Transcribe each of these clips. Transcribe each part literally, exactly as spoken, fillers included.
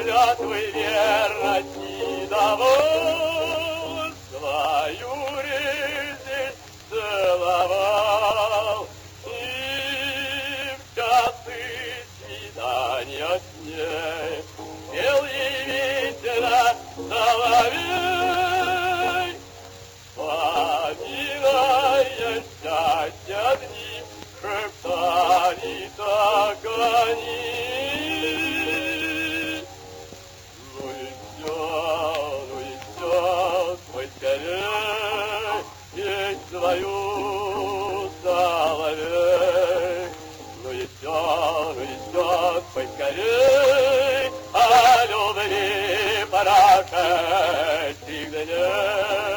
клятвы верности давал, свою жизнь целовал, и в часы свидания с ней пел ей ветер соловей, вспоминая счастья дни, шептали так они. Ну и все, ну и все, поскорей, есть свою соловей. Ну и все, ну и все, поскорей, о любви прошедших дней.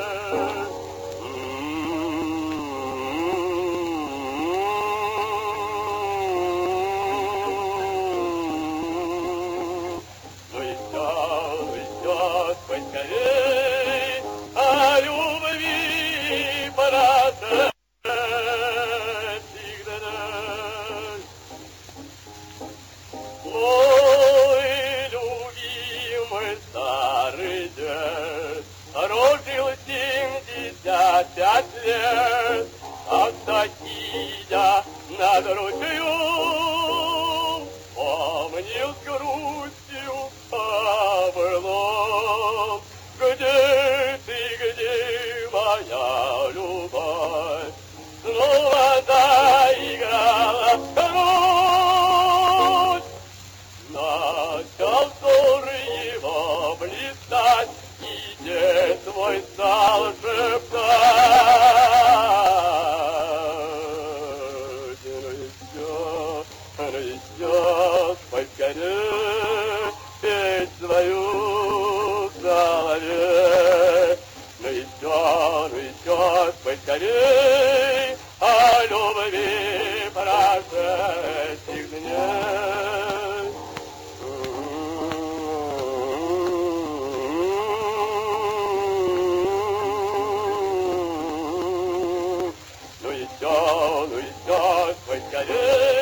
Поскорей, о любви прошедших дней. Ой, любимый старый дед, прожил семьдесят пять лет, а сидя над ручьем, помнил с грустью о былом. Где ты, где моя любовь? Снова заиграла кровь. Начал взор его блистать, и дед свой стал шептать. Ну и все, ну и все, поскорей, петь свою соловей. Ну и все, ну и все, поскорей, о любви прошедших дней. Ну и все, ну и все, поскорей.